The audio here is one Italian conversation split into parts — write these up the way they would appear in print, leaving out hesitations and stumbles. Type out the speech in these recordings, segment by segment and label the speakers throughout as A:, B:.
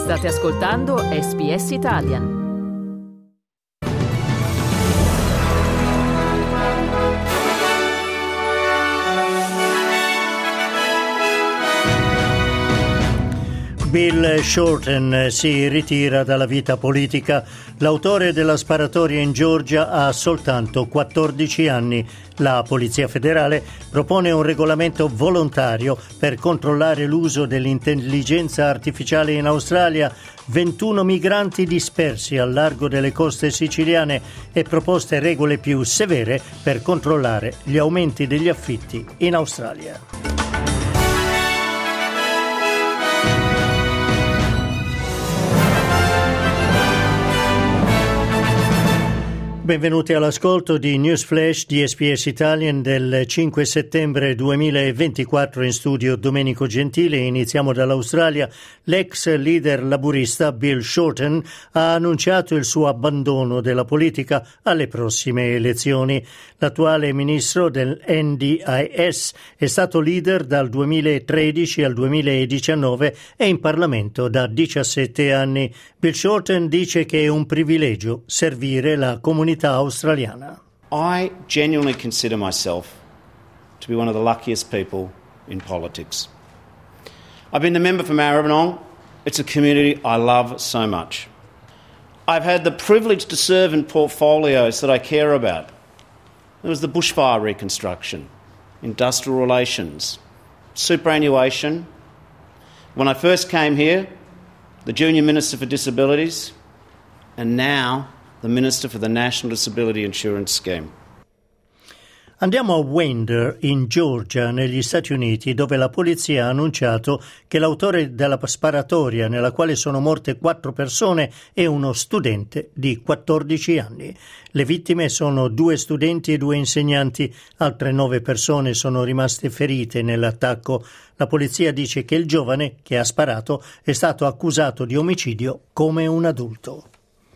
A: State ascoltando SBS Italian.
B: Bill Shorten si ritira dalla vita politica. L'autore della sparatoria in Georgia ha soltanto 14 anni. La Polizia Federale propone un regolamento volontario per controllare l'uso dell'intelligenza artificiale in Australia. 21 migranti dispersi al largo delle coste siciliane e proposte regole più severe per controllare gli aumenti degli affitti in Australia. Benvenuti all'ascolto di News Flash di SBS Italian del 5 settembre 2024, in studio Domenico Gentile. Iniziamo dall'Australia. L'ex leader laburista Bill Shorten ha annunciato il suo abbandono della politica alle prossime elezioni. L'attuale ministro del NDIS è stato leader dal 2013 al 2019 e in Parlamento da 17 anni. Bill Shorten dice che è un privilegio servire la comunità australiana.
C: I genuinely consider myself to be one of the luckiest people in politics. I've been the member for Maribyrnong. It's a community I love so much. I've had the privilege to serve in portfolios that I care about. There was the bushfire reconstruction, industrial relations, superannuation. When I first came here, the Junior Minister for Disabilities, and now the Minister for the National Disability Insurance Scheme.
B: Andiamo a Winder, in Georgia, negli Stati Uniti, dove la polizia ha annunciato che l'autore della sparatoria, nella quale sono morte 4 persone, è uno studente di 14 anni. Le vittime sono 2 studenti e 2 insegnanti. Altre 9 persone sono rimaste ferite nell'attacco. La polizia dice che il giovane che ha sparato è stato accusato di omicidio come un adulto.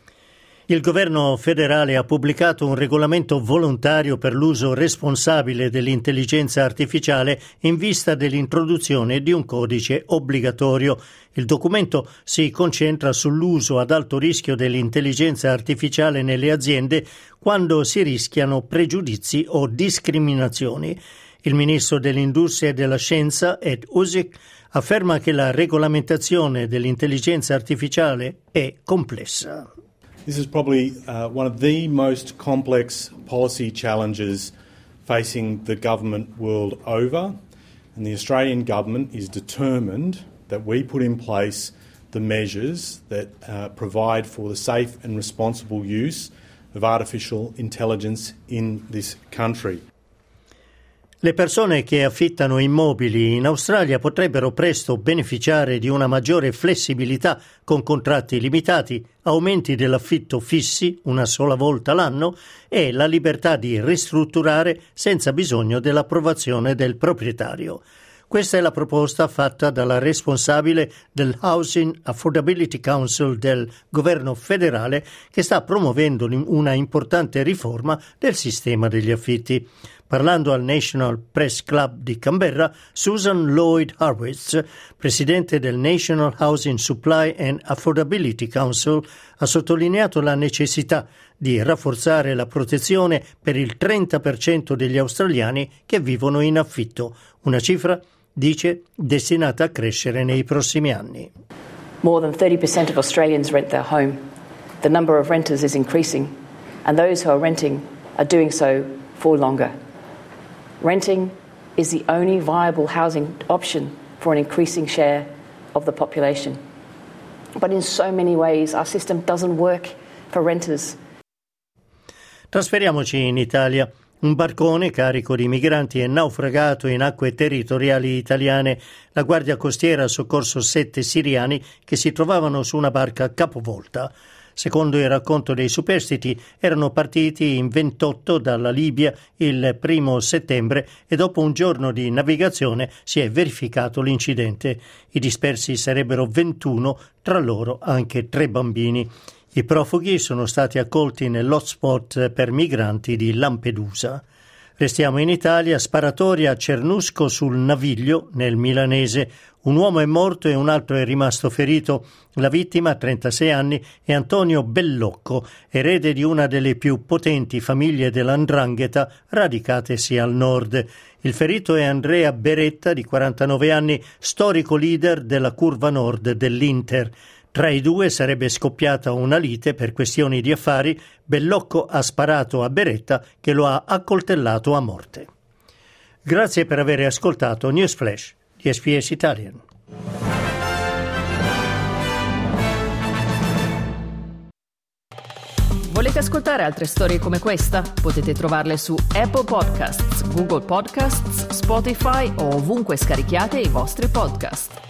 B: Il governo federale ha pubblicato un regolamento volontario per l'uso responsabile dell'intelligenza artificiale in vista dell'introduzione di un codice obbligatorio. Il documento si concentra sull'uso ad alto rischio dell'intelligenza artificiale nelle aziende quando si rischiano pregiudizi o discriminazioni. Il ministro dell'Industria e della Scienza, Ed Husic, afferma che la regolamentazione dell'intelligenza artificiale è complessa.
D: This is probably one of the most complex policy challenges facing the government world over, and the Australian government is determined that we put in place the measures that provide for the safe and responsible use of artificial intelligence in this country.
B: Le persone che affittano immobili in Australia potrebbero presto beneficiare di una maggiore flessibilità con contratti limitati, aumenti dell'affitto fissi una sola volta l'anno e la libertà di ristrutturare senza bisogno dell'approvazione del proprietario. Questa è la proposta fatta dalla responsabile del Housing Affordability Council del governo federale, che sta promuovendo una importante riforma del sistema degli affitti. Parlando al National Press Club di Canberra, Susan Lloyd Hurwitz, presidente del National Housing Supply and Affordability Council, ha sottolineato la necessità di rafforzare la protezione per il 30% degli australiani che vivono in affitto, una cifra, dice, destinata a crescere nei prossimi anni.
E: More than 30% of Australians rent their home. The number of renters is increasing, and those who are renting are doing so for longer. Renting is the only viable housing option for an increasing share of the population. But in so many ways, our system doesn't work for renters.
B: Trasferiamoci in Italia. Un barcone carico di migranti è naufragato in acque territoriali italiane. La Guardia Costiera ha soccorso 7 siriani che si trovavano su una barca capovolta. Secondo il racconto dei superstiti, erano partiti in 28 dalla Libia il 1 settembre e dopo un giorno di navigazione si è verificato l'incidente. I dispersi sarebbero 21, tra loro anche 3 bambini. I profughi sono stati accolti nell'hotspot per migranti di Lampedusa. Restiamo in Italia, sparatoria a Cernusco sul Naviglio, nel Milanese. Un uomo è morto e un altro è rimasto ferito. La vittima, 36 anni, è Antonio Bellocco, erede di una delle più potenti famiglie dell''ndrangheta radicatesi al nord. Il ferito è Andrea Beretta, di 49 anni, storico leader della curva nord dell'Inter. Tra i due sarebbe scoppiata una lite per questioni di affari. Bellocco ha sparato a Beretta, che lo ha accoltellato a morte. Grazie per aver ascoltato News Flash di SBS Italian.
A: Volete ascoltare altre storie come questa? Potete trovarle su Apple Podcasts, Google Podcasts, Spotify o ovunque scarichiate i vostri podcast.